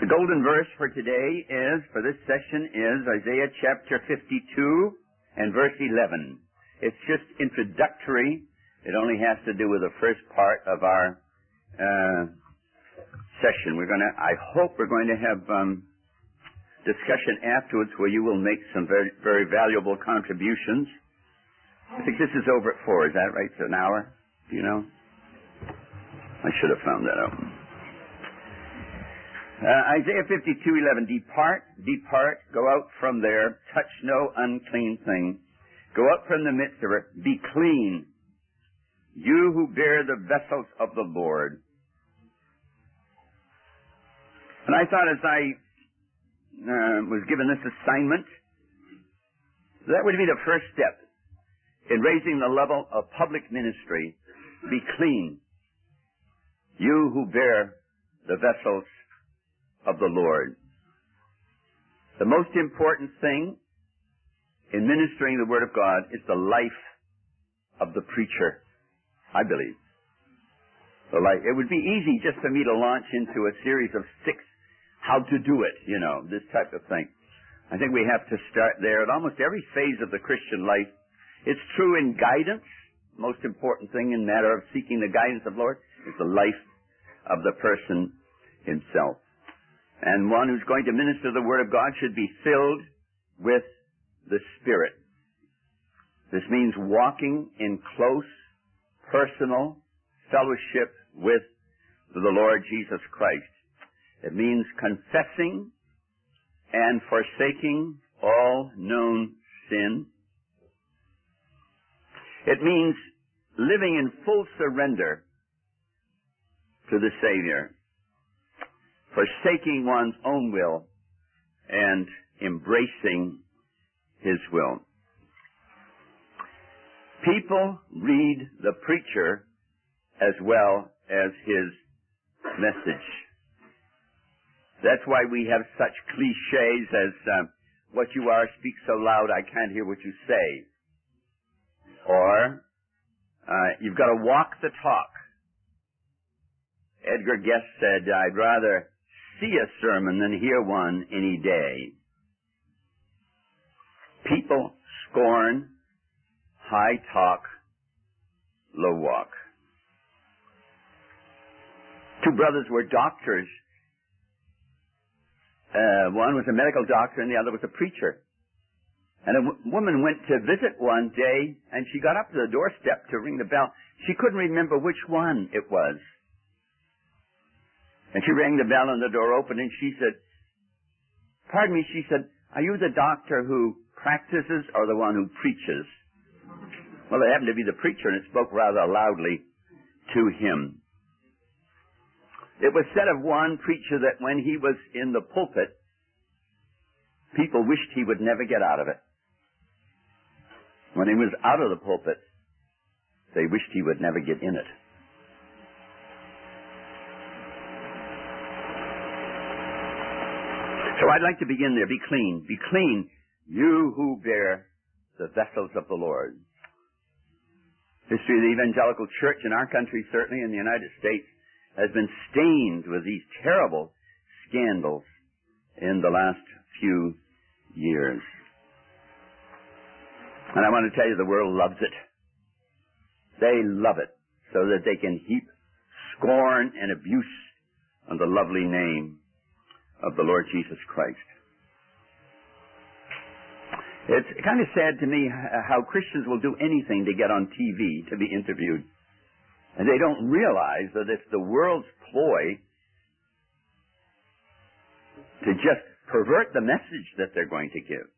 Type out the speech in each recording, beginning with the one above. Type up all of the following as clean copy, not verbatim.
The golden verse for today for this session is Isaiah chapter 52 and verse 11. It's just introductory. It only has to do with the first part of our session. I hope we're going to have discussion afterwards where you will make some very, very valuable contributions. I think this is over at 4. Is that right? It's an hour? Do you know? I should have found that out. Isaiah 52:11. Depart, go out from there, touch no unclean thing. Go out from the midst of her, be clean, you who bear the vessels of the Lord. And I thought as I was given this assignment, that would be the first step in raising the level of public ministry. Be clean, you who bear the vessels of the Lord. The most important thing in ministering the Word of God is the life of the preacher, I believe. It would be easy just for me to launch into a series of 6 how to do it, this type of thing. I think we have to start there at almost every phase of the Christian life. It's true in guidance. Most important thing in matter of seeking the guidance of the Lord is the life of the person himself. And one who's going to minister the Word of God should be filled with the Spirit. This means walking in close, personal fellowship with the Lord Jesus Christ. It means confessing and forsaking all known sin. It means living in full surrender to the Savior, forsaking one's own will and embracing His will. People read the preacher as well as his message. That's why we have such cliches as, what you are speaks so loud I can't hear what you say. Or, you've got to walk the talk. Edgar Guest said, I'd rather see a sermon than hear one any day. People scorn high talk, low walk. 2 brothers were doctors. One was a medical doctor and the other was a preacher. And a woman went to visit one day and she got up to the doorstep to ring the bell. She couldn't remember which one it was. And she rang the bell and the door opened and she said, pardon me, she said, are you the doctor who practices or the one who preaches? Well, it happened to be the preacher and it spoke rather loudly to him. It was said of one preacher that when he was in the pulpit, people wished he would never get out of it. When he was out of the pulpit, they wished he would never get in it. So I'd like to begin there. Be clean. Be clean, you who bear the vessels of the Lord. History of the evangelical church in our country, certainly in the United States, has been stained with these terrible scandals in the last few years. And I want to tell you, the world loves it. They love it so that they can heap scorn and abuse on the lovely name of the Lord Jesus Christ. It's kind of sad to me how Christians will do anything to get on TV to be interviewed. And they don't realize that it's the world's ploy to just pervert the message that they're going to give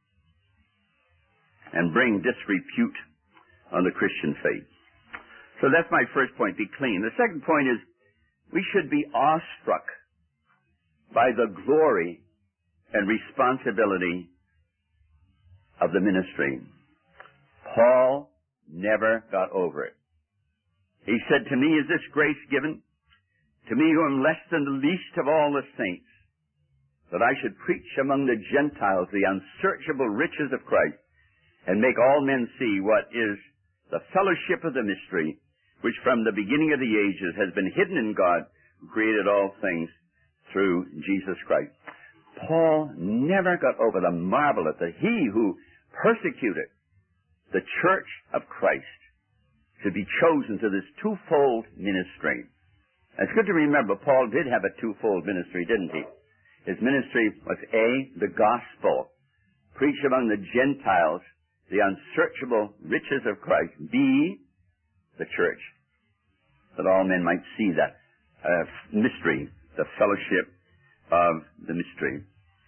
and bring disrepute on the Christian faith. So that's my first point, be clean. The second point is we should be awestruck by the glory and responsibility of the ministry. Paul never got over it. He said, to me is this grace given, to me who am less than the least of all the saints, that I should preach among the Gentiles the unsearchable riches of Christ, and make all men see what is the fellowship of the mystery, which from the beginning of the ages has been hidden in God, who created all things through Jesus Christ. Paul never got over the marvel that he who persecuted the church of Christ should be chosen to this twofold ministry. It's good to remember Paul did have a twofold ministry, didn't he? His ministry was A, the gospel, preach among the Gentiles the unsearchable riches of Christ. B, the church, that all men might see that mystery, the fellowship of the mystery.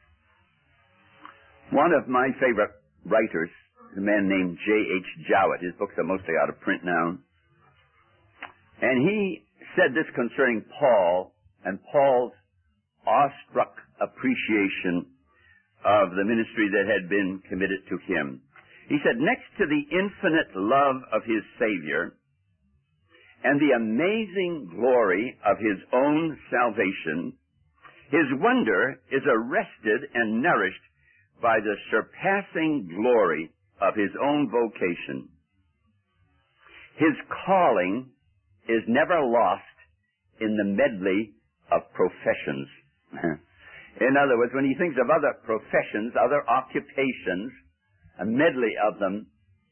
One of my favorite writers, a man named J.H. Jowett, his books are mostly out of print now, and he said this concerning Paul and Paul's awestruck appreciation of the ministry that had been committed to him. He said, next to the infinite love of his Savior and the amazing glory of his own salvation, his wonder is arrested and nourished by the surpassing glory of his own vocation. His calling is never lost in the medley of professions. In other words, when he thinks of other professions, other occupations, a medley of them,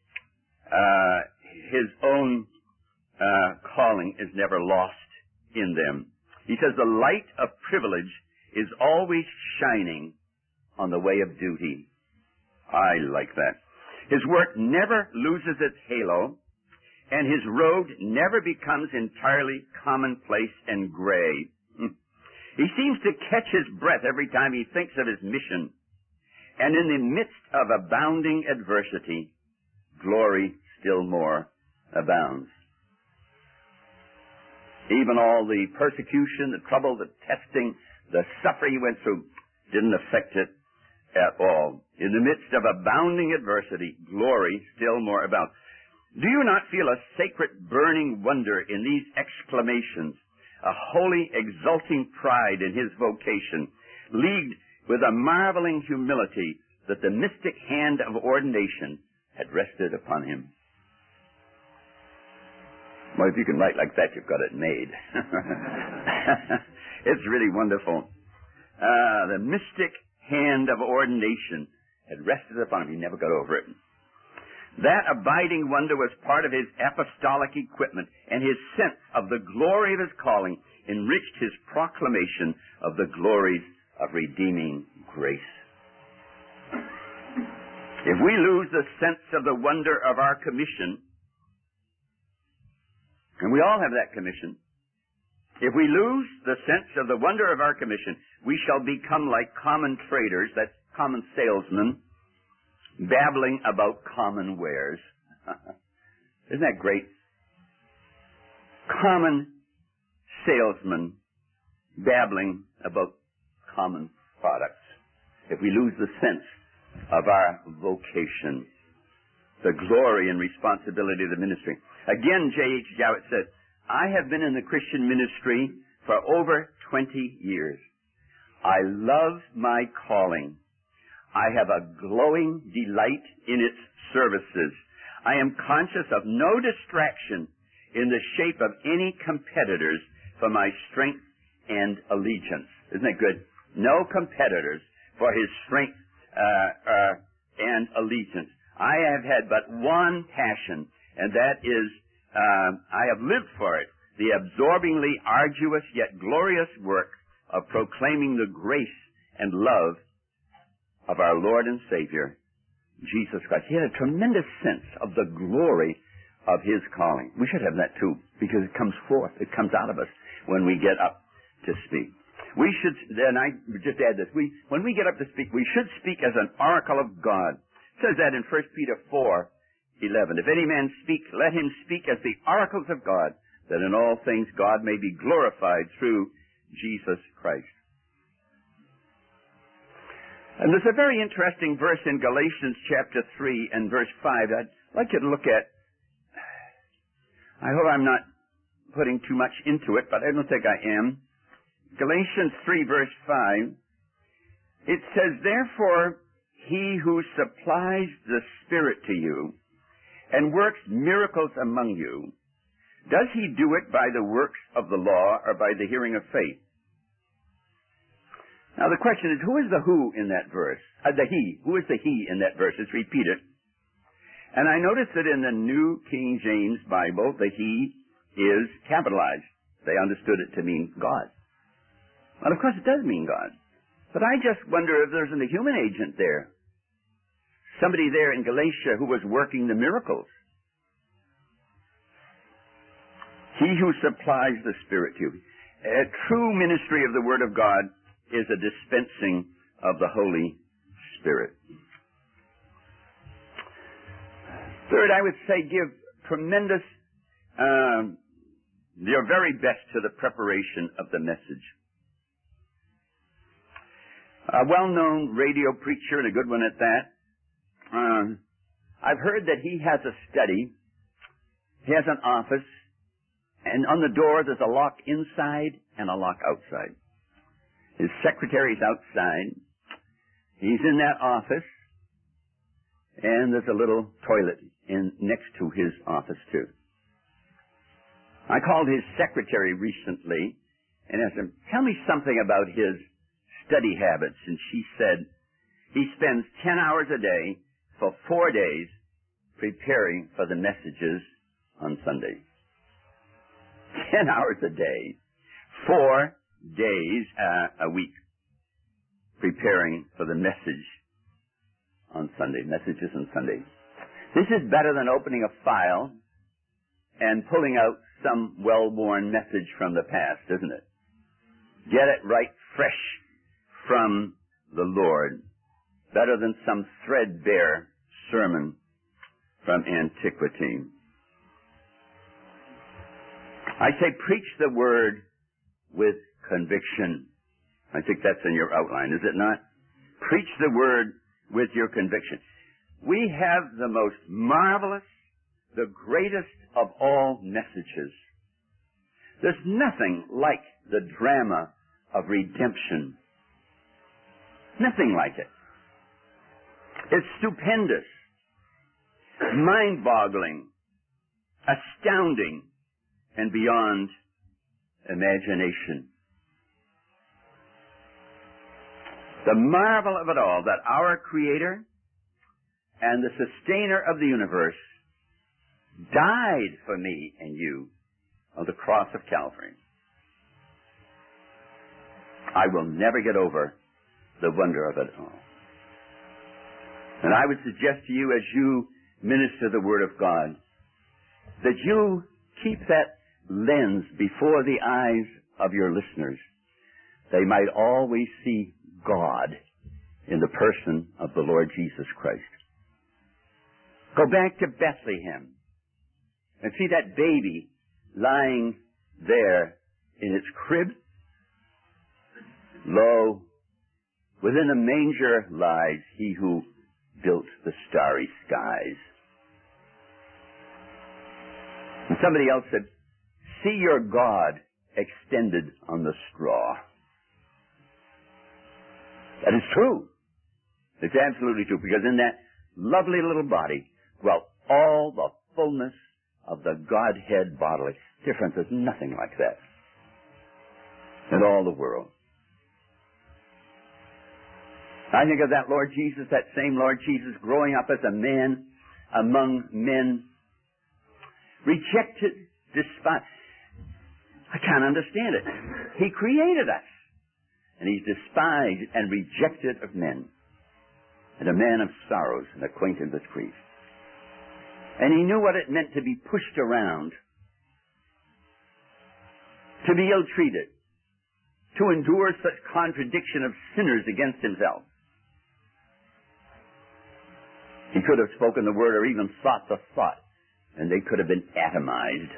his own calling is never lost in them. He says the light of privilege is always shining on the way of duty. I like that. His work never loses its halo, and his road never becomes entirely commonplace and gray. He seems to catch his breath every time he thinks of his mission. And in the midst of abounding adversity, glory still more abounds. Even all the persecution, the trouble, the testing, the suffering he went through didn't affect it at all. In the midst of abounding adversity, glory still more abounds. Do you not feel a sacred burning wonder in these exclamations? A holy exulting pride in his vocation, leagued with a marveling humility that the mystic hand of ordination had rested upon him. Well, if you can write like that, you've got it made. It's really wonderful. The mystic hand of ordination had rested upon him. He never got over it. That abiding wonder was part of his apostolic equipment, and his sense of the glory of his calling enriched his proclamation of the glories of redeeming grace. If we lose the sense of the wonder of our commission, and we all have that commission, if we lose the sense of the wonder of our commission, we shall become like common traders, that's common salesmen, babbling about common wares. Isn't that great? Common salesmen babbling about common products. If we lose the sense of our vocation, the glory and responsibility of the ministry. Again, J.H. Jowett said, I have been in the Christian ministry for over 20 years. I love my calling. I have a glowing delight in its services. I am conscious of no distraction in the shape of any competitors for my strength and allegiance. Isn't that good? No competitors for his strength and allegiance. I have had but one passion, and that is, I have lived for it, the absorbingly arduous yet glorious work of proclaiming the grace and love of our Lord and Savior, Jesus Christ. He had a tremendous sense of the glory of his calling. We should have that too, because it comes forth. It comes out of us when we get up to speak. We should, then I just add this, when we get up to speak, we should speak as an oracle of God. It says that in 1 Peter 4:11. If any man speak, let him speak as the oracles of God, that in all things God may be glorified through Jesus Christ. And there's a very interesting verse in Galatians chapter 3 and verse 5 I'd like you to look at. I hope I'm not putting too much into it, but I don't think I am. Galatians 3 verse 5, it says, therefore, he who supplies the Spirit to you and works miracles among you, does he do it by the works of the law or by the hearing of faith? Now the question is, who is the who in that verse? The he. Who is the he in that verse? It's repeated. And I noticed that in the New King James Bible, the he is capitalized. They understood it to mean God. Well, of course it does mean God. But I just wonder if there's a human agent there. Somebody there in Galatia who was working the miracles. He who supplies the Spirit to you. A true ministry of the Word of God is a dispensing of the Holy Spirit. Third, I would say give tremendous, your very best to the preparation of the message. A well-known radio preacher, and a good one at that, I've heard that he has a study, he has an office, and on the door there's a lock inside and a lock outside. His secretary's outside. He's in that office, and there's a little toilet next to his office too. I called his secretary recently and asked him, tell me something about his study habits. And she said he spends 10 hours a day for 4 days preparing for the messages on Sunday. 10 hours a day, 4 days a week, preparing for the message on Sunday, messages on Sunday. This is better than opening a file and pulling out some well-worn message from the past, isn't it? Get it right fresh from the Lord. Better than some threadbare sermon from antiquity. I say preach the word with conviction. I think that's in your outline, is it not? Preach the word with your conviction. We have the most marvelous, the greatest of all messages. There's nothing like the drama of redemption. Nothing like it. It's stupendous, mind-boggling, astounding, and beyond imagination. The marvel of it all, that our Creator and the Sustainer of the universe died for me and you on the cross of Calvary. I will never get over the wonder of it all. And I would suggest to you, as you minister the Word of God, that you keep that lens before the eyes of your listeners. They might always see God in the person of the Lord Jesus Christ. Go back to Bethlehem and see that baby lying there in its crib. Lo, within a manger lies he who built the starry skies. And somebody else said, see your God extended on the straw. That is true. It's absolutely true, because in that lovely little body dwelt all the fullness of the Godhead bodily. Difference is nothing like that in all the world. I think of that Lord Jesus, that same Lord Jesus, growing up as a man among men, rejected, despised. I can't understand it. He created us, and he's despised and rejected of men, and a man of sorrows and acquainted with grief. And he knew what it meant to be pushed around, to be ill-treated, to endure such contradiction of sinners against himself. He could have spoken the word or even thought the thought, and they could have been atomized.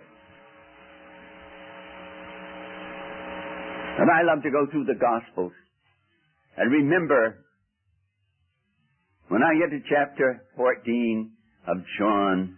And I love to go through the Gospels and remember, when I get to chapter 14 of John,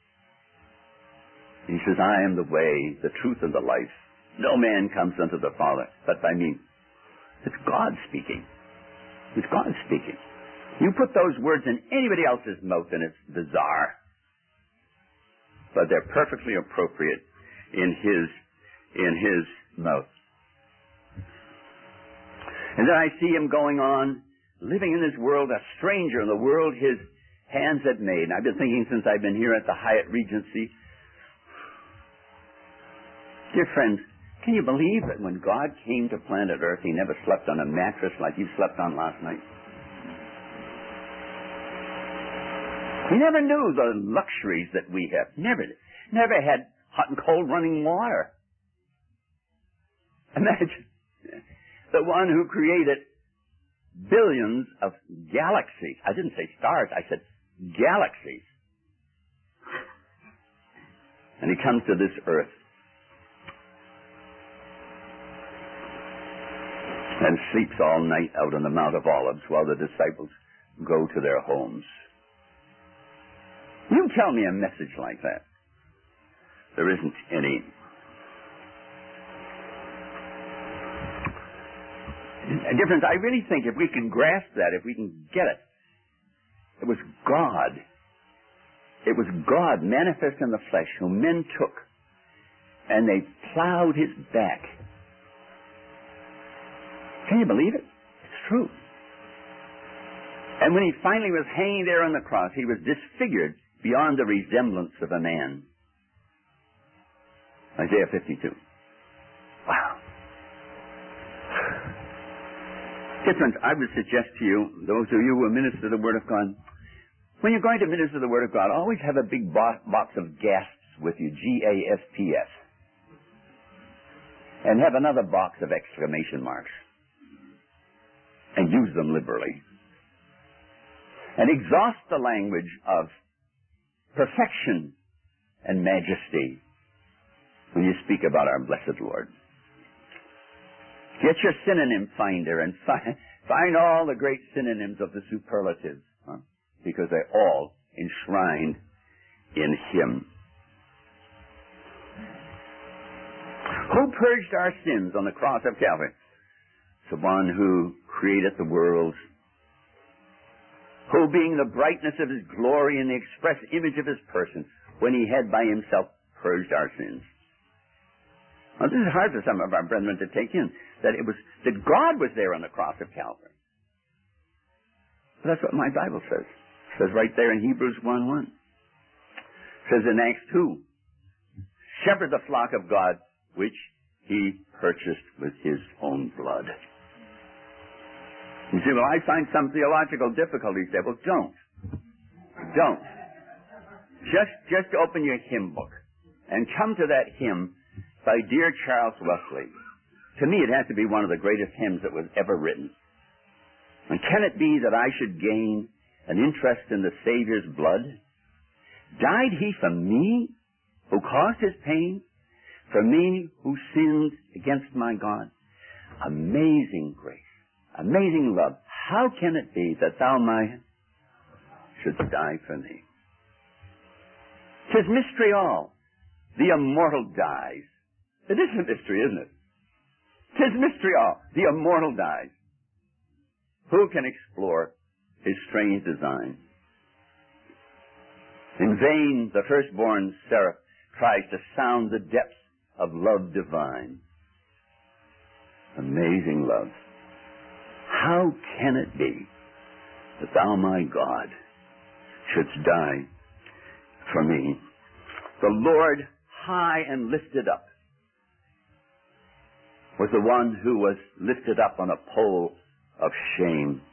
he says, I am the way, the truth, and the life. No man comes unto the Father but by me. It's God speaking. It's God speaking. You put those words in anybody else's mouth and it's bizarre. But they're perfectly appropriate in his mouth. And then I see him going on, living in this world, a stranger in the world his hands had made. And I've been thinking since I've been here at the Hyatt Regency, dear friends, can you believe that when God came to planet Earth, he never slept on a mattress like you slept on last night? He never knew the luxuries that we have. Never had hot and cold running water. Imagine the one who created billions of galaxies. I didn't say stars, I said galaxies. And he comes to this earth and sleeps all night out on the Mount of Olives while the disciples go to their homes. You tell me a message like that. There isn't any. A difference. I really think if we can grasp that, if we can get it, it was God. It was God manifest in the flesh whom men took and they plowed his back. Can you believe it? It's true. And when he finally was hanging there on the cross, he was disfigured beyond the resemblance of a man. Isaiah 52. Wow. Different. I would suggest to you, those of you who minister the Word of God, when you're going to minister the Word of God, always have a big box of gasps with you, G-A-S-P-S. And have another box of exclamation marks. And use them liberally. And exhaust the language of perfection and majesty when you speak about our blessed Lord. Get your synonym finder and find all the great synonyms of the superlatives, because they're all enshrined in him. Who purged our sins on the cross of Calvary? The one who created the world, who being the brightness of his glory and the express image of his person, when he had by himself purged our sins. Now this is hard for some of our brethren to take in, that God was there on the cross of Calvary. But that's what my Bible says. It says right there in Hebrews 1:1. It says in Acts 2, shepherd the flock of God, which he purchased with his own blood. You say, well, I find some theological difficulties there. Well, don't. Just open your hymn book and come to that hymn by dear Charles Wesley. To me, it has to be one of the greatest hymns that was ever written. And can it be that I should gain an interest in the Savior's blood? Died he for me, who caused his pain? For me, who sinned against my God? Amazing grace. Amazing love. How can it be that thou, shouldst die for me? 'Tis mystery all. The immortal dies. It is a mystery, isn't it? 'Tis mystery all. The immortal dies. Who can explore his strange design? In vain the firstborn seraph tries to sound the depths of love divine. Amazing love. How can it be that thou, my God, shouldst die for me? The Lord, high and lifted up, was the one who was lifted up on a pole of shame.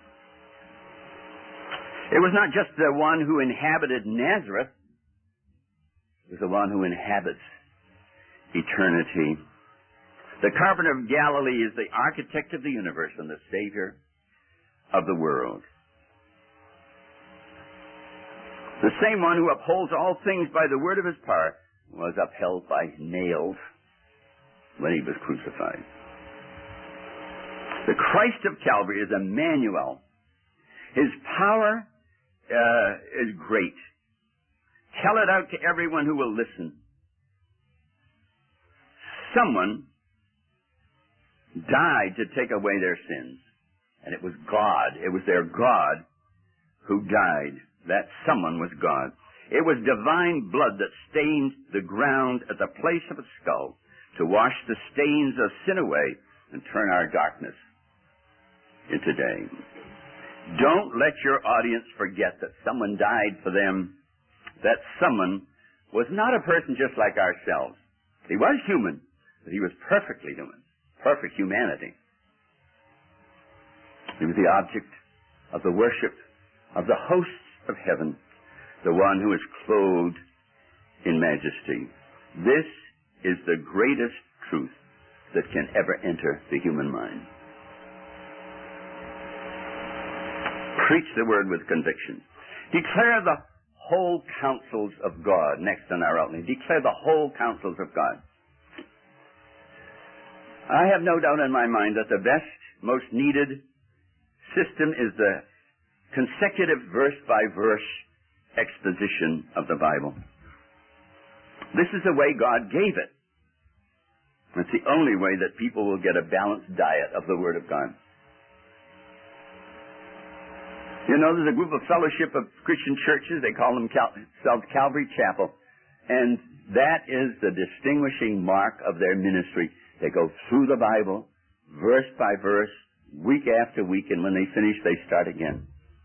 It was not just the one who inhabited Nazareth. It was the one who inhabits eternity. The carpenter of Galilee is the architect of the universe and the Savior of the world. The same one who upholds all things by the word of his power was upheld by nails when he was crucified. The Christ of Calvary is Emmanuel. His power is great. Tell it out to everyone who will listen. Someone died to take away their sins. And it was God. It was their God who died. That someone was God. It was divine blood that stained the ground at the place of a skull to wash the stains of sin away and turn our darkness today. Don't let your audience forget that someone died for them. That someone was not a person just like ourselves. He was human, but he was perfectly human. Perfect humanity. He was the object of the worship of the hosts of heaven, the one who is clothed in majesty. This is the greatest truth that can ever enter the human mind. Preach the word with conviction. Declare the whole counsels of God. Next on our outline. Declare the whole counsels of God. I have no doubt in my mind that the best, most needed system is the consecutive verse-by-verse exposition of the Bible. This is the way God gave it. It's the only way that people will get a balanced diet of the Word of God. You know, there's a group of fellowship of Christian churches. They call themselves Calvary Chapel. And that is the distinguishing mark of their ministry. They go through the Bible, verse by verse, week after week, and when they finish, they start again.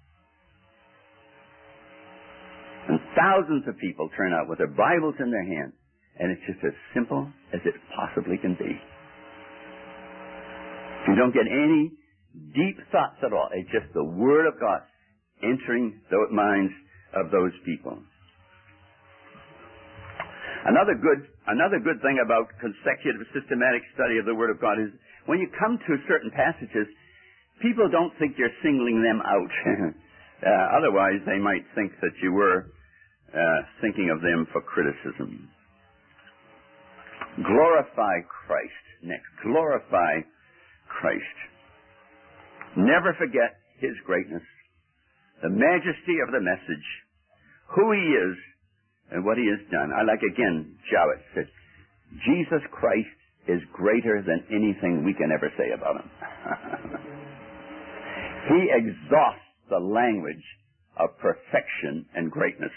And thousands of people turn out with their Bibles in their hand, and it's just as simple as it possibly can be. You don't get any deep thoughts at all. It's just the Word of God entering the minds of those people. Another good thing about consecutive systematic study of the Word of God is when you come to certain passages, people don't think you're singling them out. Otherwise, they might think that you were thinking of them for criticism. Glorify Christ. Next, glorify Christ. Never forget His greatness, the majesty of the message, who He is, and what He has done. I like again, Jowett said, Jesus Christ is greater than anything we can ever say about Him. He exhausts the language of perfection and greatness.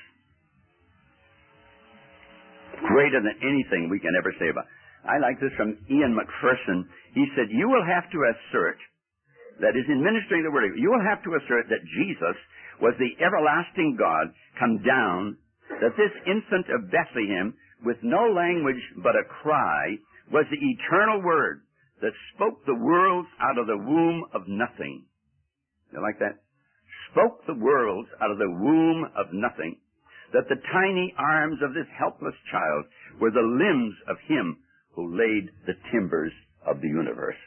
Greater than anything we can ever say about Him. I like this from Ian McPherson. He said, you will have to assert, that is in ministering the Word, you will have to assert that Jesus was the everlasting God come down, that this infant of Bethlehem, with no language but a cry, was the eternal Word that spoke the worlds out of the womb of nothing. You like that? Spoke the worlds out of the womb of nothing. That the tiny arms of this helpless child were the limbs of Him who laid the timbers of the universe.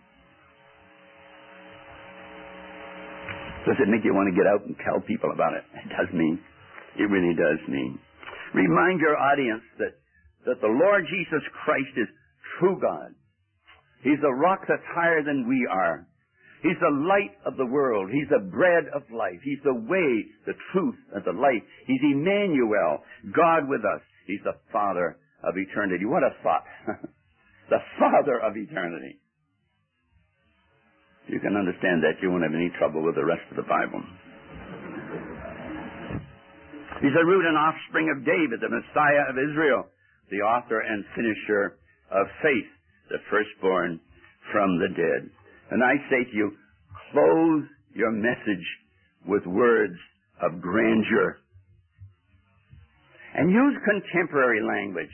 Does it make you want to get out and tell people about it? It does me. It really does me. Remind your audience that the Lord Jesus Christ is true God. He's the rock that's higher than we are. He's the light of the world. He's the bread of life. He's the way, the truth, and the light. He's Emmanuel, God with us. He's the Father of eternity. What a thought. The Father of eternity. You can understand that. You won't have any trouble with the rest of the Bible. He's the root and offspring of David, the Messiah of Israel, the author and finisher of faith, the firstborn from the dead. And I say to you, clothe your message with words of grandeur. And use contemporary language.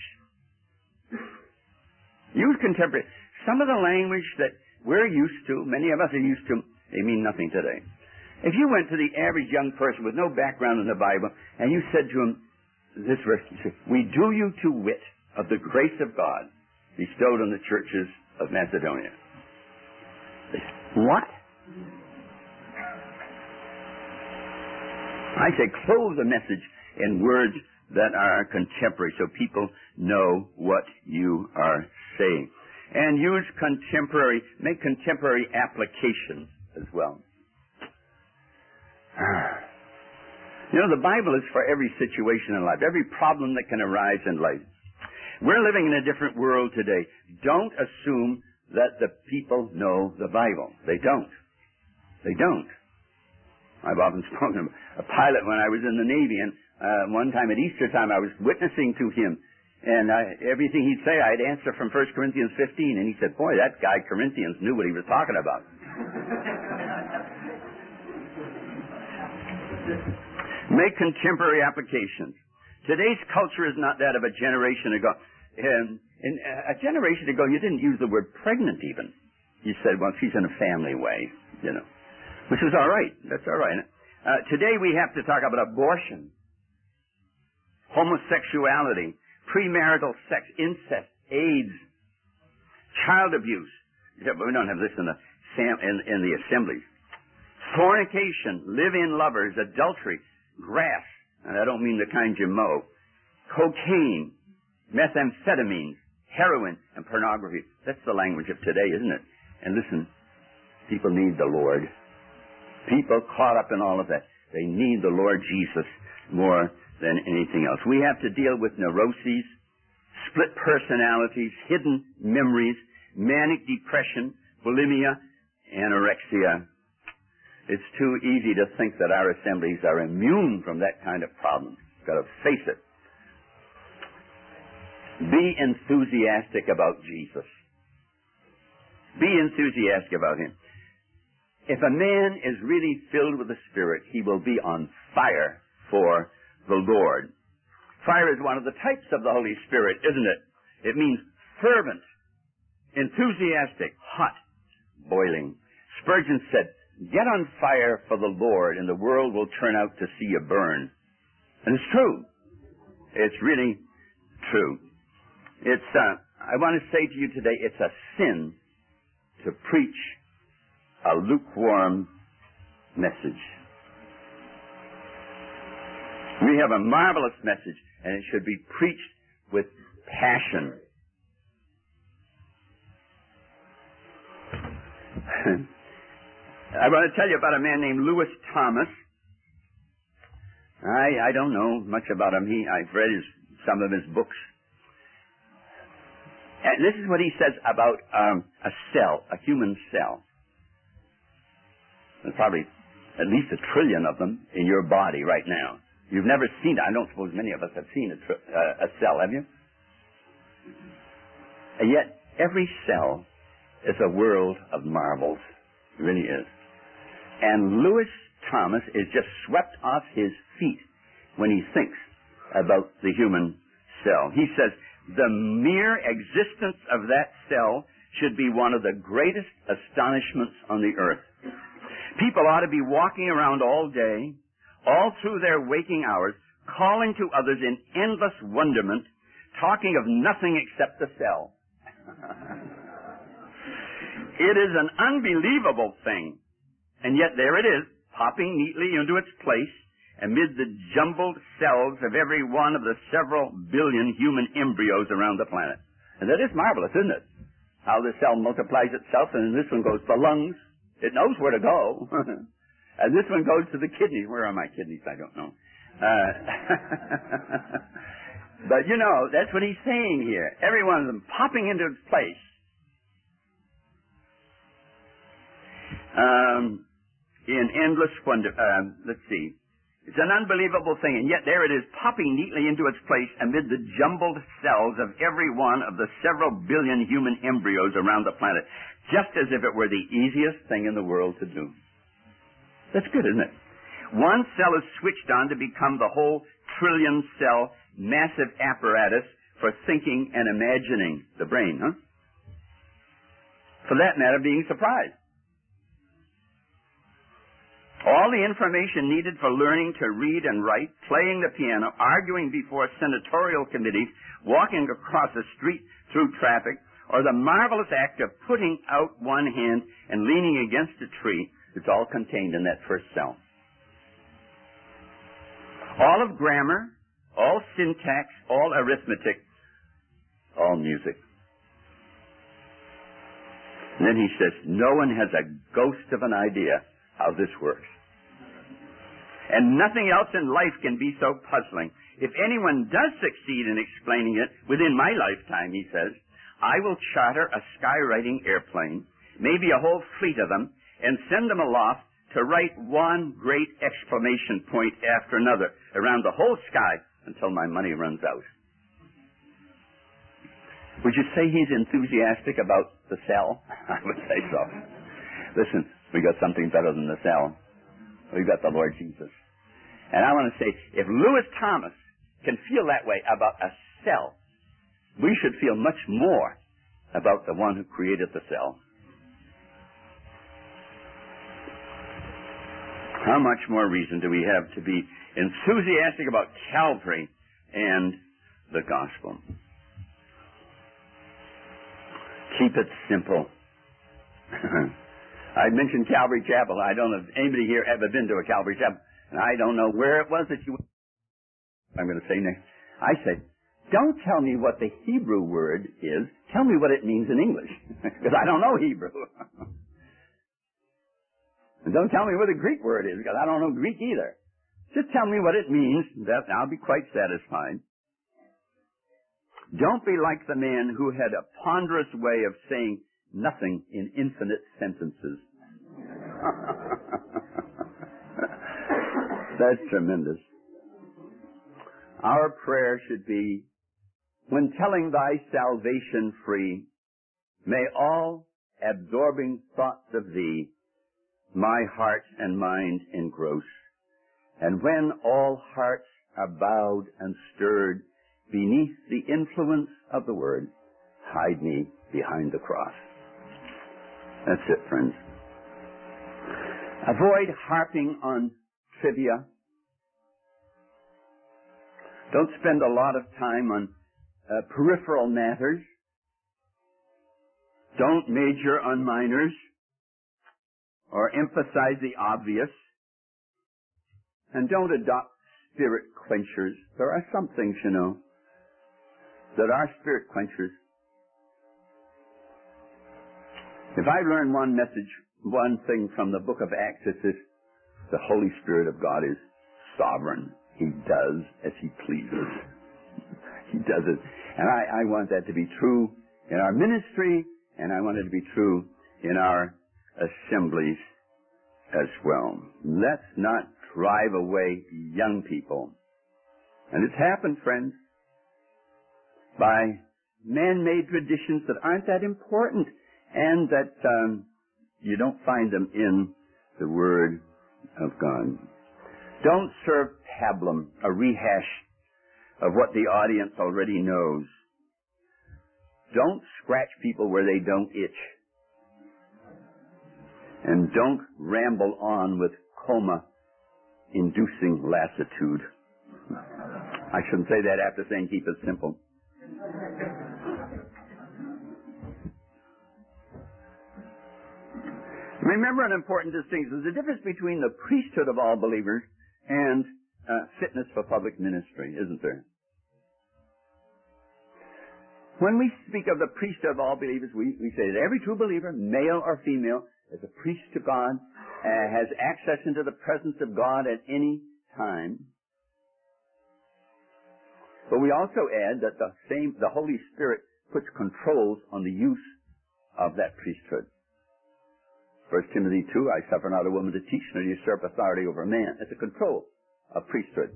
Use contemporary. Some of the language that we're used to, many of us are used to, they mean nothing today. If you went to the average young person with no background in the Bible, and you said to him this verse, you said, we do you to wit of the grace of God bestowed on the churches of Macedonia. They said, what? I say clothe the message in words that are contemporary so people know what you are saying. And use contemporary, make contemporary applications as well. You know, the Bible is for every situation in life, every problem that can arise in life. We're living in a different world today. Don't assume that the people know the Bible. They don't. They don't. I've often spoken to a pilot when I was in the Navy, and one time at Easter time I was witnessing to him, and everything he'd say I'd answer from 1 Corinthians 15, and he said, boy, that guy Corinthians knew what he was talking about. Make contemporary applications. Today's culture is not that of a generation ago. A generation ago, you didn't use the word pregnant even. You said, well, she's in a family way, which is all right. That's all right. Today we have to talk about abortion, homosexuality, premarital sex, incest, AIDS, child abuse. Yeah, but we don't have this in the assemblies. Fornication, live-in lovers, adultery, grass, and I don't mean the kind you mow, cocaine, methamphetamines, heroin, and pornography. That's the language of today, isn't it? And listen, people need the Lord. People caught up in all of that. They need the Lord Jesus more than anything else. We have to deal with neuroses, split personalities, hidden memories, manic depression, bulimia, anorexia. It's too easy to think that our assemblies are immune from that kind of problem. You've got to face it. Be enthusiastic about Jesus. Be enthusiastic about Him. If a man is really filled with the Spirit, he will be on fire for the Lord. Fire is one of the types of the Holy Spirit, isn't it? It means fervent, enthusiastic, hot, boiling. Spurgeon said, get on fire for the Lord and the world will turn out to see you burn. And it's true. It's really true. I want to say to you today, it's a sin to preach a lukewarm message. We have a marvelous message, and it should be preached with passion. I want to tell you about a man named Lewis Thomas. I don't know much about him. I've read some of his books. And this is what he says about a cell, a human cell. There's probably at least 1 trillion of them in your body right now. You've never seen it. I don't suppose many of us have seen a cell, have you? And yet, every cell is a world of marvels. It really is. And Lewis Thomas is just swept off his feet when he thinks about the human cell. He says, the mere existence of that cell should be one of the greatest astonishments on the earth. People ought to be walking around all day, all through their waking hours, calling to others in endless wonderment, talking of nothing except the cell. It is an unbelievable thing, and yet there it is, popping neatly into its place amid the jumbled cells of every one of the several billion human embryos around the planet. And that is marvelous, isn't it? How the cell multiplies itself, and this one goes to the lungs. It knows where to go. And this one goes to the kidneys. Where are my kidneys? I don't know. But that's what he's saying here. Every one of them popping into its place. In endless wonder. Let's see. It's an unbelievable thing, and yet there it is, popping neatly into its place amid the jumbled cells of every one of the several billion human embryos around the planet, just as if it were the easiest thing in the world to do. That's good, isn't it? One cell is switched on to become the whole trillion-cell massive apparatus for thinking and imagining, the brain, huh? For that matter, being surprised. All the information needed for learning to read and write, playing the piano, arguing before senatorial committees, walking across a street through traffic, or the marvelous act of putting out one hand and leaning against a tree, it's all contained in that first cell. All of grammar, all syntax, all arithmetic, all music. And then he says, no one has a ghost of an idea how this works. And nothing else in life can be so puzzling. If anyone does succeed in explaining it within my lifetime, he says, I will charter a skywriting airplane, maybe a whole fleet of them, and send them aloft to write one great exclamation point after another around the whole sky until my money runs out. Would you say he's enthusiastic about the cell? I would say so. Listen, we got something better than the cell. We've got the Lord Jesus. And I want to say, if Lewis Thomas can feel that way about a cell, we should feel much more about the one who created the cell. How much more reason do we have to be enthusiastic about Calvary and the gospel? Keep it simple. I mentioned Calvary Chapel. I don't know if anybody here ever been to a Calvary Chapel, and I don't know where it was that you... I'm going to say next. I said, don't tell me what the Hebrew word is. Tell me what it means in English, because I don't know Hebrew. And don't tell me what the Greek word is, because I don't know Greek either. Just tell me what it means. I'll be quite satisfied. Don't be like the man who had a ponderous way of saying nothing in infinite sentences. That's tremendous. Our prayer should be, when telling thy salvation free, may all absorbing thoughts of thee my heart and mind engross. And when all hearts are bowed and stirred beneath the influence of the word, hide me behind the cross. That's it, friends. Avoid harping on trivia. Don't spend a lot of time on peripheral matters. Don't major on minors or emphasize the obvious. And don't adopt spirit quenchers. There are some things, you know, that are spirit quenchers. If I learn one thing from the book of Acts, it's this: the Holy Spirit of God is sovereign. He does as He pleases. He does it. And I want that to be true in our ministry, and I want it to be true in our assemblies as well. Let's not drive away young people. And it's happened, friends, by man-made traditions that aren't that important, and that you don't find them in the Word of God. Don't serve pablum, a rehash of what the audience already knows. Don't scratch people where they don't itch. And don't ramble on with coma-inducing lassitude. I shouldn't say that after saying keep it simple. Remember an important distinction. There's a difference between the priesthood of all believers and fitness for public ministry, isn't there? When we speak of the priesthood of all believers, we say that every true believer, male or female, is a priest to God, has access into the presence of God at any time. But we also add that the Holy Spirit puts controls on the use of that priesthood. 1 Timothy 2, I suffer not a woman to teach nor usurp authority over a man. It's a control of priesthood.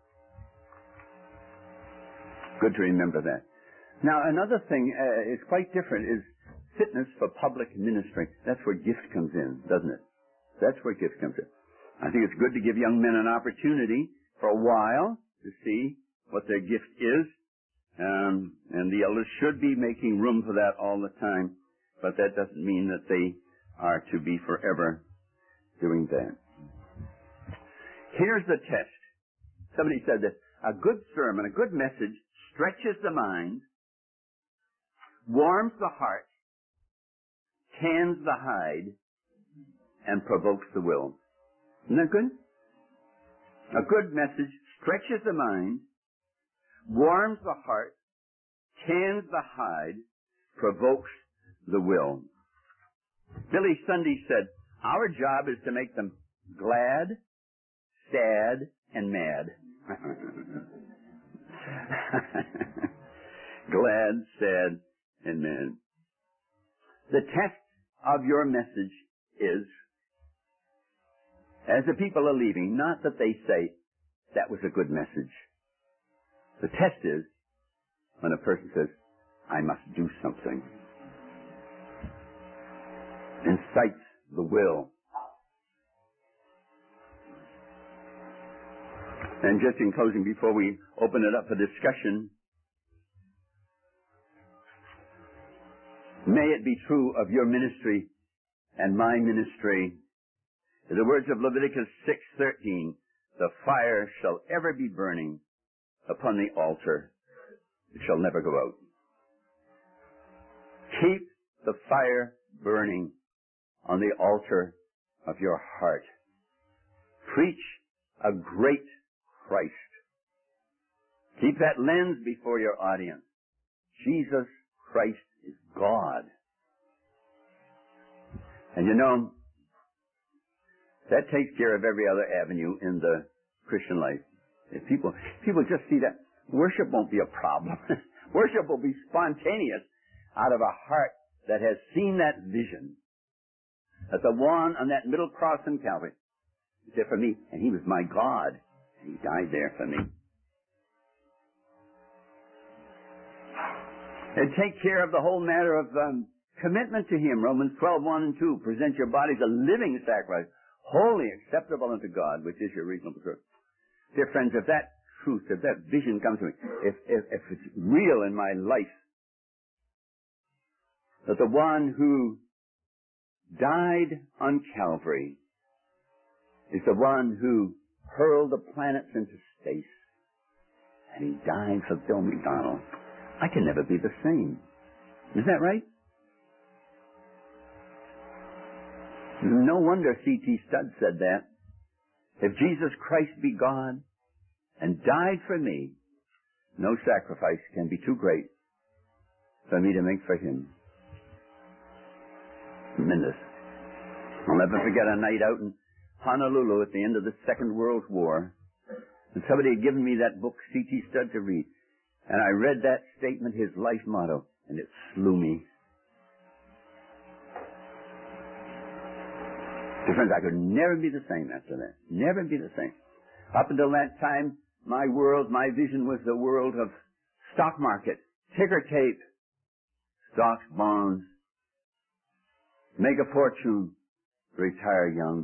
Good to remember that. Now, another thing is quite different is fitness for public ministry. That's where gift comes in, doesn't it? That's where gift comes in. I think it's good to give young men an opportunity for a while to see what their gift is. And the elders should be making room for that all the time. But that doesn't mean that they are to be forever doing that. Here's the test. Somebody said that a good sermon, a good message, stretches the mind, warms the heart, tans the hide, and provokes the will. Isn't that good? A good message stretches the mind, warms the heart, tans the hide, provokes the will. Billy Sunday said, our job is to make them glad, sad, and mad. Glad, sad, and mad. The test of your message is, as the people are leaving, not that they say, that was a good message. The test is when a person says, I must do something. Incites the will. And just in closing, before we open it up for discussion, may it be true of your ministry and my ministry. In the words of Leviticus 6:13, the fire shall ever be burning upon the altar. It shall never go out. Keep the fire burning on the altar of your heart. Preach a great Christ. Keep that lens before your audience. Jesus Christ is God. And you know, that takes care of every other avenue in the Christian life. If people just see that, worship won't be a problem. Worship will be spontaneous out of a heart that has seen that vision. That the one on that middle cross in Calvary is there for me, and he was my God. He died there for me. And take care of the whole matter of commitment to him. Romans 12:1 and 2. Present your bodies a living sacrifice, holy, acceptable unto God, which is your reasonable service. Dear friends, if that truth, if that vision comes to me, if it's real in my life, that the one who died on Calvary is the one who hurled the planets into space, and he died for Bill McDonald, I can never be the same. Is that right? No wonder C.T. Studd said that. If Jesus Christ be God and died for me, no sacrifice can be too great for me to make for him. Tremendous. I'll never forget a night out in Honolulu at the end of the Second World War. And somebody had given me that book, C.T. Studd, to read. And I read that statement, his life motto, and it slew me. Dear friends, I could never be the same after that. Never be the same. Up until that time, my world, my vision was the world of stock market, ticker tape, stocks, bonds, make a fortune, retire young.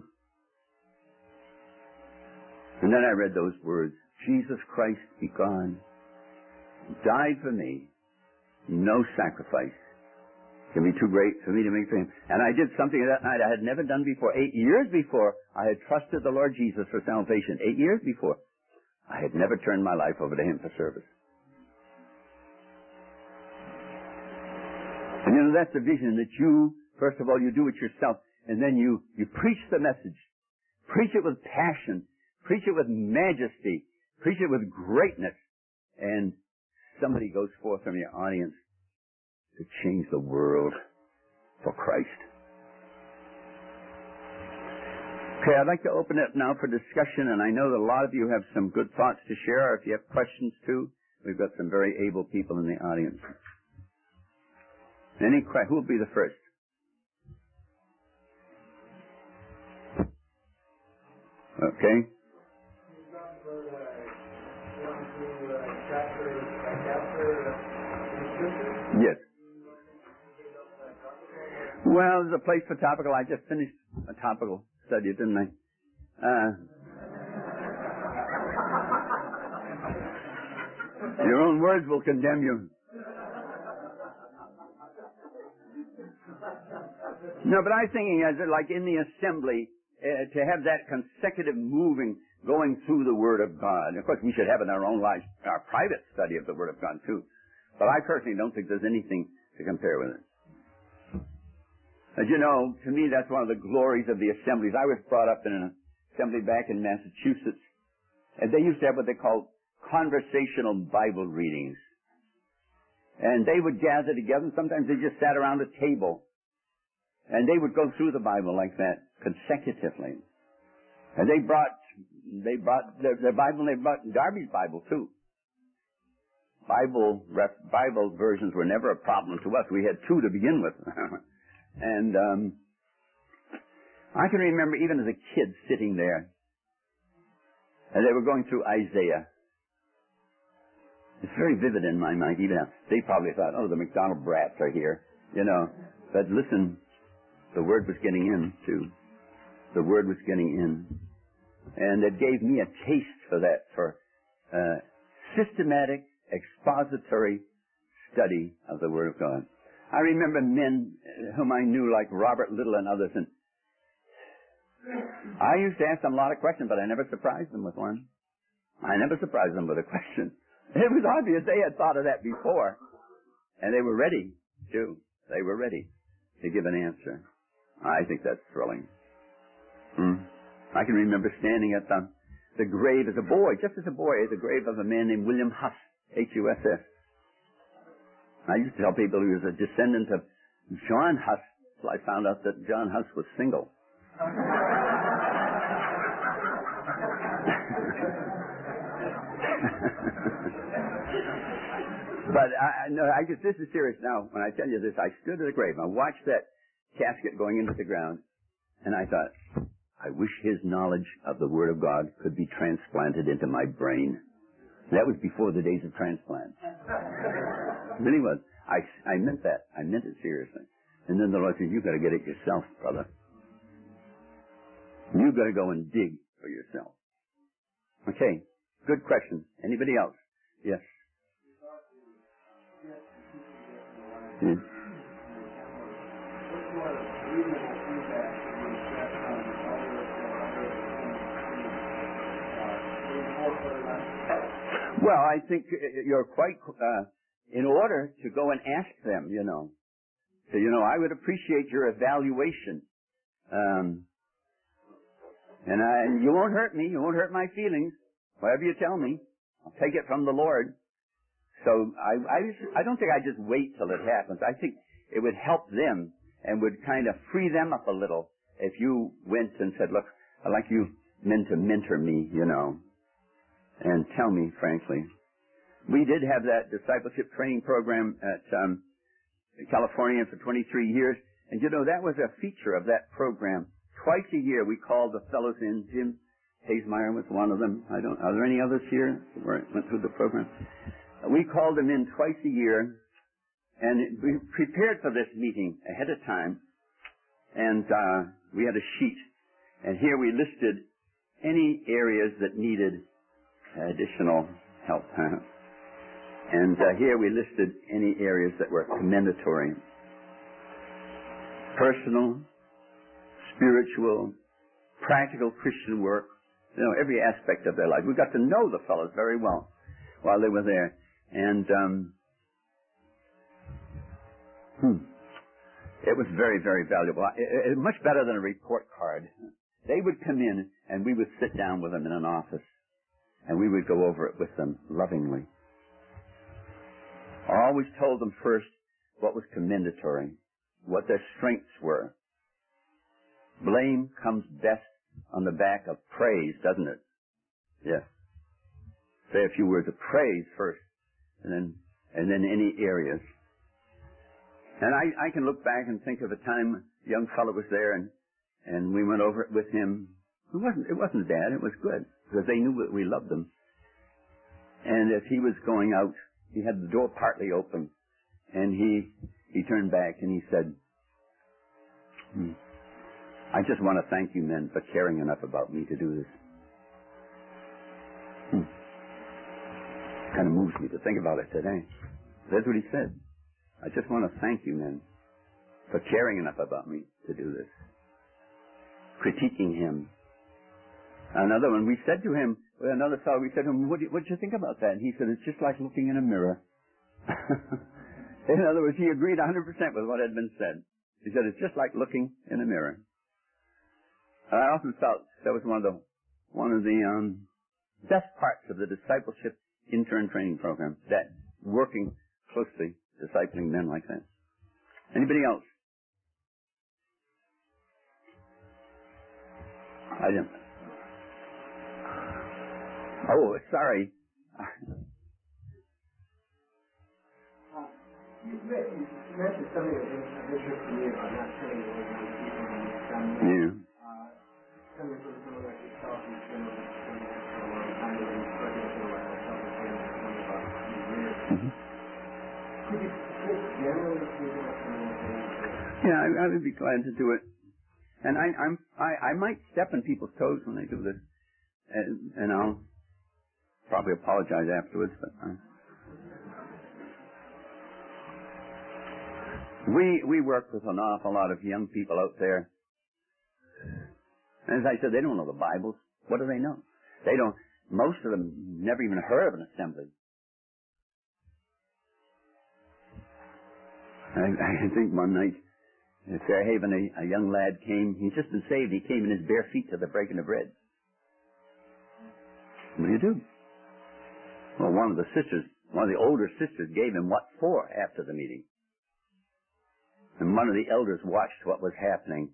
And then I read those words, Jesus Christ be God, died for me, no sacrifice can be too great for me to make for him. And I did something that night I had never done before. 8 years before, I had trusted the Lord Jesus for salvation. 8 years before, I had never turned my life over to him for service. And you know, that's the vision that you, first of all, you do it yourself, and then you preach the message. Preach it with passion. Preach it with majesty. Preach it with greatness. And somebody goes forth from your audience to change the world for Christ. Okay, I'd like to open it now for discussion, and I know that a lot of you have some good thoughts to share, or if you have questions too, we've got some very able people in the audience. Who will be the first? Okay. Yes. Well, there's a place for topical. I just finished a topical study, didn't I? Your own words will condemn you. No, but I'm thinking as like in the assembly, to have that consecutive moving going through the Word of God. Of course, we should have in our own lives our private study of the Word of God too. But I personally don't think there's anything to compare with it. As you know, to me that's one of the glories of the assemblies. I was brought up in an assembly back in Massachusetts, and they used to have what they called conversational Bible readings. And they would gather together, and sometimes they just sat around a table. And they would go through the Bible like that, consecutively. And they brought their Bible, and they brought Darby's Bible too. Bible versions were never a problem to us. We had two to begin with. And I can remember even as a kid sitting there, and they were going through Isaiah. It's very vivid in my mind, even now. They probably thought, oh, the McDonald brats are here, you know. But listen, The Word was getting in, too. The Word was getting in. And it gave me a taste for that, for systematic, expository study of the Word of God. I remember men whom I knew, like Robert Little and others, and I used to ask them a lot of questions, but I never surprised them with one. I never surprised them with a question. It was obvious they had thought of that before, and they were ready, too. They were ready to give an answer. I think that's thrilling. I can remember standing at the grave as a boy, just as a boy, at the grave of a man named William Huss, H-U-S-S. I used to tell people he was a descendant of John Huss, till I found out that John Huss was single. But this is serious now. When I tell you this, I stood at the grave. I watched that casket going into the ground, and I thought, I wish his knowledge of the Word of God could be transplanted into my brain. That was before the days of transplant. It really was. I meant that. I meant it seriously. And then the Lord said, you've got to get it yourself, brother. You've got to go and dig for yourself. Okay. Good question. Anybody else? Yes. Hmm. Well, I think you're quite, in order to go and ask them, So, I would appreciate your evaluation. And you won't hurt me. You won't hurt my feelings. Whatever you tell me, I'll take it from the Lord. So I don't think I just wait till it happens. I think it would help them and would kind of free them up a little if you went and said, look, I'd like you men to mentor me, and tell me frankly. We did have that discipleship training program at California for 23 years. And that was a feature of that program. Twice a year we called the fellows in. Jim Hazemeyer was one of them. Are there any others here who went through the program? We called them in twice a year, and we prepared for this meeting ahead of time, and we had a sheet, and here we listed any areas that needed additional help. And here we listed any areas that were commendatory. Personal, spiritual, practical Christian work, every aspect of their life. We got to know the fellows very well while they were there. And it was very, very valuable. It much better than a report card. They would come in, and we would sit down with them in an office, and we would go over it with them lovingly. I always told them first what was commendatory, what their strengths were. Blame comes best on the back of praise, doesn't it? Yes. Say a few words of praise first, and then any areas. And I can look back and think of a time a young fellow was there, and we went over it with him. It wasn't bad. It was good because they knew that we loved them. And as he was going out, he had the door partly open, and he turned back and he said, I just want to thank you men for caring enough about me to do this. Kind of moves me to think about it today. That's what he said. I just want to thank you men for caring enough about me to do this. Critiquing him. Another one, we said to him, another fellow, we said to him, what did you think about that? And he said, it's just like looking in a mirror. In other words, he agreed 100% with what had been said. He said, it's just like looking in a mirror. And I often felt that was one of the best parts of the discipleship intern training program, that working closely, discipling men like that. Anybody else? I didn't. Oh, sorry. You mentioned something of interest to me about not turning away young people and family. Yeah. Coming from someone like yourself who's been on this journey for a long time, and working with someone like myself who's been on this about a few years. Could you just generally speak about some of the things? Yeah, I I would be glad to do it. And I might step on people's toes when they do this, and I'll probably apologize afterwards. But we work with an awful lot of young people out there. And as I said, they don't know the Bibles. What do they know? They don't. Most of them never even heard of an assembly. I think one night at Fairhaven, a young lad came. He'd just been saved. He came in his bare feet to the breaking of bread. What do you do? Well, one of the older sisters gave him what for after the meeting. And one of the elders watched what was happening.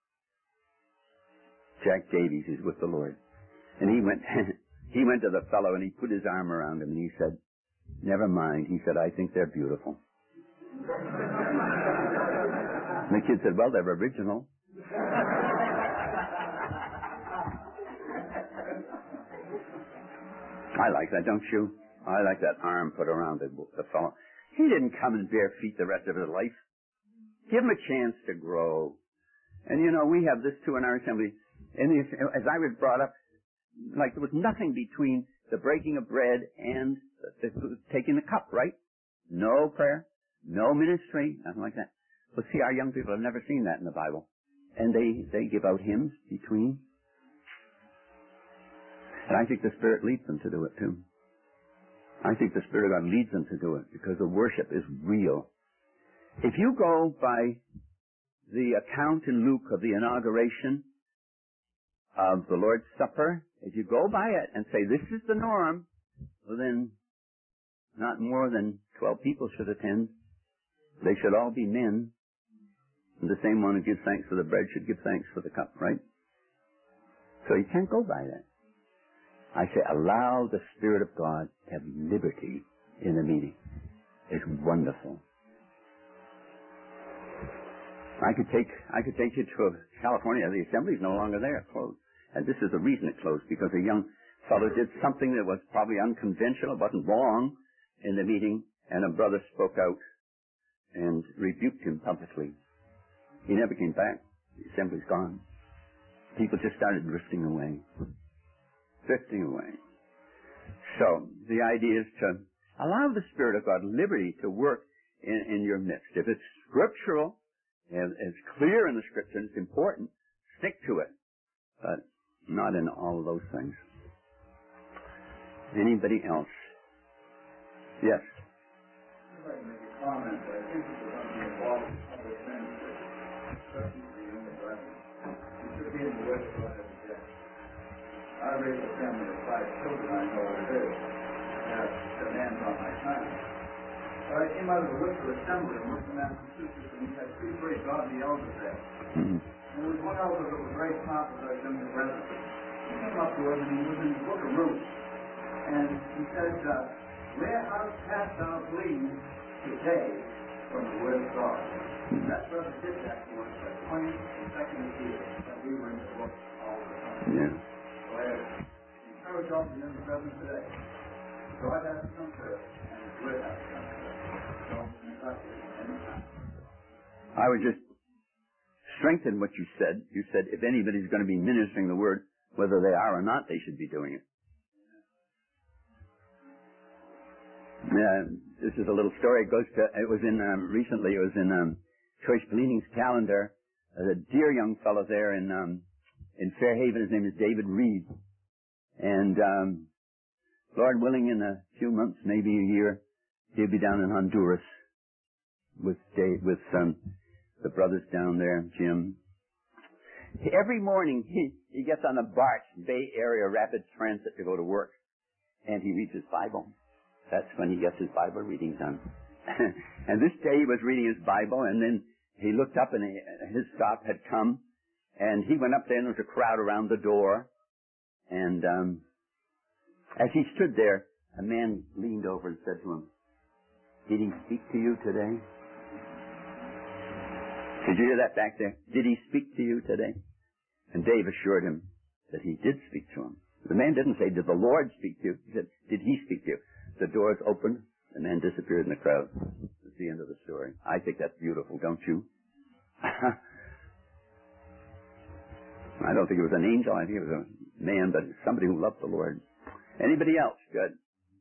Jack Davies is with the Lord. And he went to the fellow and he put his arm around him and he said, "Never mind." He said, "I think they're beautiful." And the kid said, "Well, they're original." I like that, don't you? I like that arm put around the fellow. He didn't come in bare feet the rest of his life. Give him a chance to grow. And you know, we have this too in our assembly. And as I was brought up, like there was nothing between the breaking of bread and taking the cup, right? No prayer, no ministry, nothing like that. But see, our young people have never seen that in the Bible. And they give out hymns between. And I think the Spirit leads them to do it too. I think the Spirit of God leads them to do it because the worship is real. If you go by the account in Luke of the inauguration of the Lord's Supper, if you go by it and say this is the norm, well then not more than 12 people should attend. They should all be men. And the same one who gives thanks for the bread should give thanks for the cup, right? So you can't go by that. I say allow the Spirit of God to have liberty in the meeting. It's wonderful. I could take you to California. The assembly is no longer there. It's closed. And this is the reason it closed, because a young fellow did something that was probably unconventional, wasn't wrong in the meeting, and a brother spoke out and rebuked him publicly. He never came back. The assembly's gone. People just started drifting away. Drifting away. So, the idea is to allow the Spirit of God liberty to work in your midst. If it's scriptural, and it's clear in the Scripture, and it's important, stick to it. But not in all of those things. Anybody else? Yes. I'd like to make a comment. I think this is something involved in public ministry, especially for young brethren. You should be in the West Side every day. I raised a family of 5 children. I know what it is. That demands on my time. But I came out of the Worcester Assembly in Worcester, Massachusetts, and we had 3 very godly elders there. Mm-hmm. And there was one elder that was very top of our younger brethren. He came up to us and he was in the book of Ruth. And he said, where hast thou gleaned today from the word of God? That brother did that for us by 20 consecutive years that we were in the book all the time. Yeah. So I encourage all the younger brethren today. God has to come first, and his word has to come first. Don't neglect it anytime. I would just strengthen what you said. You said if anybody's going to be ministering the word, whether they are or not, they should be doing it. Yeah, this is a little story. It was in Choice Gleanings calendar. A dear young fellow there in Fairhaven. His name is David Reed. And Lord willing, in a few months, maybe a year, he'll be down in Honduras with the brothers down there, Jim. Every morning he gets on a BART, Bay Area Rapid Transit, to go to work, and he reads his Bible. That's when he gets his Bible reading done. And this day he was reading his Bible, and then he looked up and his stop had come, and he went up there and there was a crowd around the door. And as he stood there, a man leaned over and said to him, "Did he speak to you today?" Did you hear that back there? Did he speak to you today? And Dave assured him that he did speak to him. The man didn't say, "Did the Lord speak to you?" He said, "Did he speak to you?" The doors opened, the man disappeared in the crowd. That's the end of the story. I think that's beautiful, don't you? I don't think it was an angel. I think it was a man, but somebody who loved the Lord. Anybody else? Good.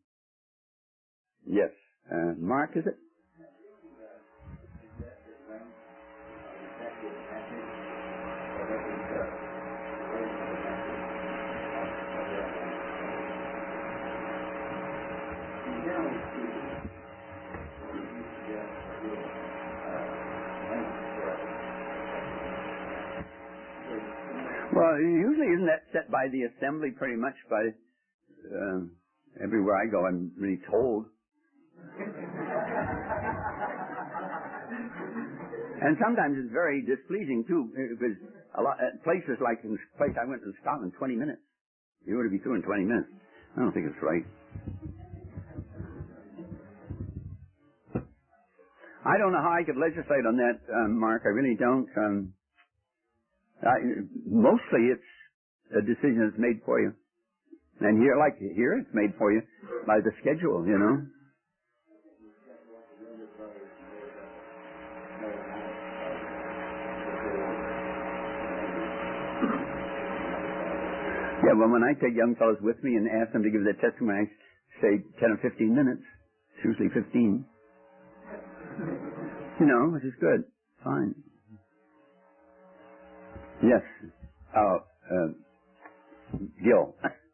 Yes. Mark, is it? Well, usually isn't that set by the assembly pretty much by everywhere I go I'm really told. And sometimes it's very displeasing too, because a lot at places like in this place I went to Scotland 20 minutes. You ought to be through in 20 minutes. I don't think it's right. I don't know how I could legislate on that, Mark. I really don't. Mostly it's a decision that's made for you. And here, like here, it's made for you by the schedule, you know. Yeah, well, when I take young fellows with me and ask them to give their testimony, I say 10 or 15 minutes. It's usually 15. You know, which is good. Fine. Yes. Gil.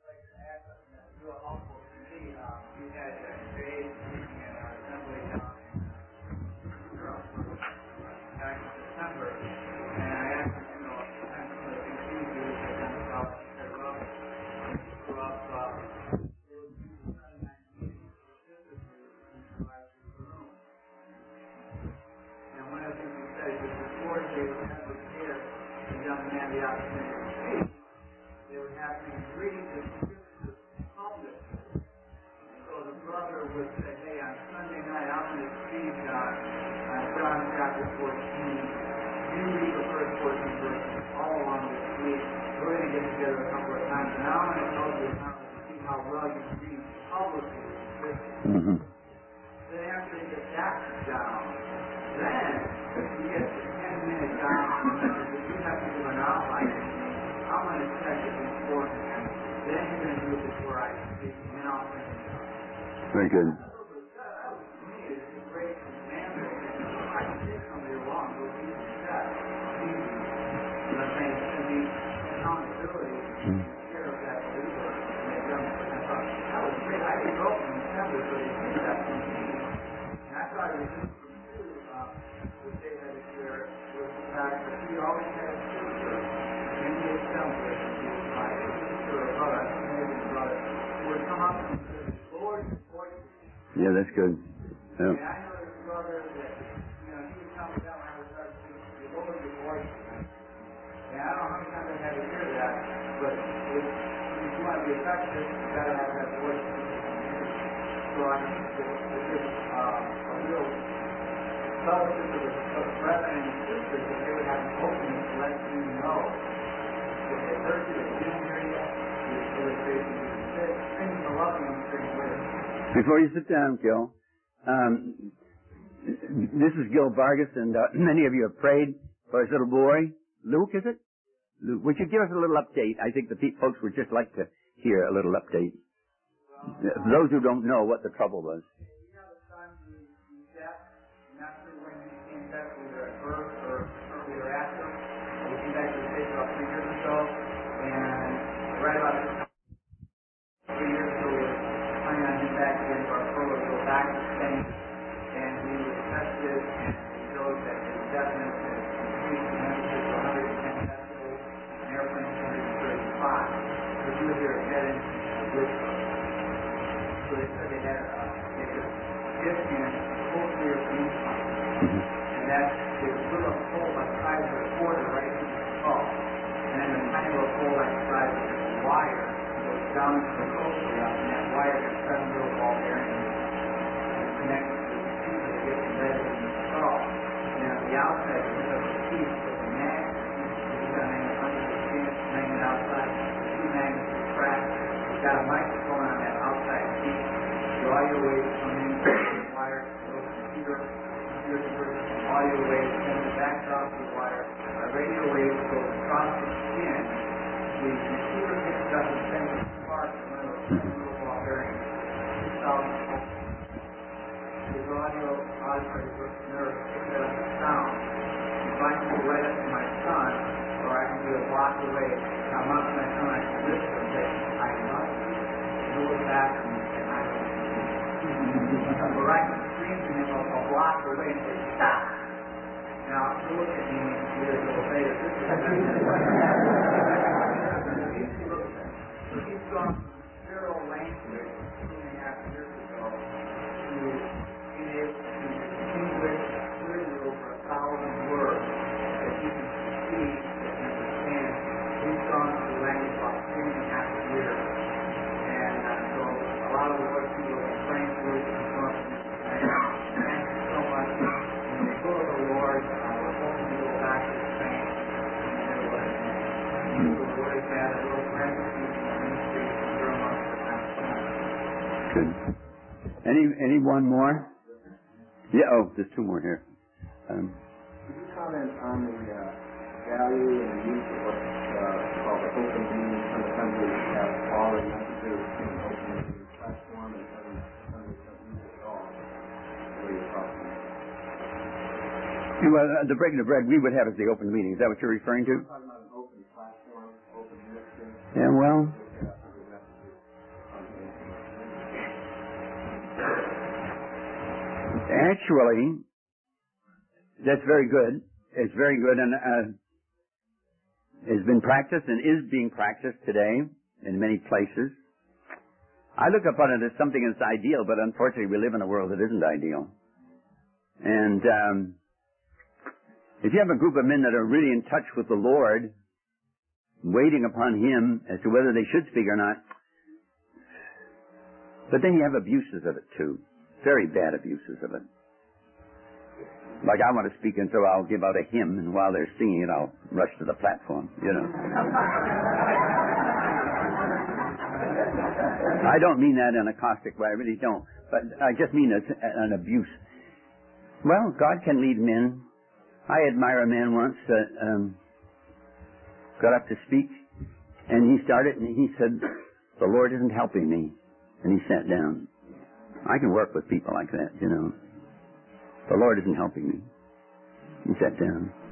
Mm-hmm. Then after you get that down, then if you get the 10-minute down, you have to do an outline. I'm going to check it beforehand. Then you're going to do it before I speak, and then I'll finish it up. Very good. To me, it's a great example. I can take somebody along, go through the steps. I'm saying it's going to be accountability to take care of that believer. And they've done it. I thought, that was great. I didn't go from the assembly, but they did that from me. And I thought it was just from you, what they had to share was the fact that he always had a sister in the assembly. My sister or brother, I think maybe his brother, who would come up and say, Lord, your voice. Yeah, that's good. Yeah. And I know this brother that, you know, he would tell me that when I was starting to speak, Lord, your voice. And I don't know how many times I had to hear that, but if you want to be effective, you got to have that voice. So I think that there's a real fellowship of the brethren and sisters that they would have an openness to let you know if they heard you, they didn't hear you, they would say things to love you and string with. Before you sit down, Gil, this is Gil Vargas, and many of you have prayed for his little boy. Luke, is it? Luke, would you give us a little update? I think the folks would just like to hear a little update. For those who don't know what the trouble was. You know the son who's deaf, not sure when he came back, either at birth or shortly thereafter. He came back to the States about 3 years ago, and right about this time, 3 years ago, we were planning on him back again for our program to go back to Spain, and we were tested, and it showed that his deafness had increased tremendously to 110 decibels, and airplane 135. So he was there heading to Whistler. So they said they had a disc in it, full clear beam pump. And that they would put a hole like the size of a quarter right through the skull. And then a tiny little hole like the size of a wire goes down into the cochlea, and that wire gets 7 little ball bearings and connected to the teeth that get embedded in the skull. And on the outside, there's a piece with a magnet. You've got an under the skin, magnet outside, 2 magnets in the crack. You've got a microphone on that outside piece. Draw your waves from in, wire, go to the computer converts all audio waves send it back across the wire. Our radio waves go across the skin. The receiver picks it up and sends it apart to one of those little ball bearings. 2,000 volts. The auditory nerve picks it up as sound. If I can go right up to my son, or I can be a block away, come up to my son, I can whisper and say, I love you. And look back and I love you. Or I can scream to him a block away and say, stop. Now, look at me years obey this. This is so he's gone from zero language 2.5 years ago to being able to distinguish clearly over 1,000 words that you can see, that you understand. He's gone through language about 3.5 years. And so a lot of the words people are praying through and so on. Thank you so much. When they go to the Lord, we're hoping to go back to the same and do what it means. The Lord has had a little parenthesis in the ministry from Burma for the last time. Good. Any one more? Yeah, oh, there's two more here. Could you comment on the value and the use of what's called the open meeting? Some countries have already instituted an open meeting platform and some countries don't use it at all. What are your thoughts on that? Well, the breaking of bread we would have as the open meeting. Is that what you're referring to? I'm talking about an open platform, open ministry. Yeah, well, actually, that's very good. It's very good and has been practiced and is being practiced today in many places. I look upon it as something that's ideal, but unfortunately we live in a world that isn't ideal. And if you have a group of men that are really in touch with the Lord, waiting upon Him as to whether they should speak or not, but then you have abuses of it too. Very bad abuses of it. Like I want to speak, and so I'll give out a hymn, and while they're singing it, I'll rush to the platform, you know. I don't mean that in a caustic way, I really don't. But I just mean it's an abuse. Well, God can lead men. I admire a man once that got up to speak, and he started, and he said, the Lord isn't helping me. And he sat down. I can work with people like that, you know. The Lord isn't helping me. He sat down.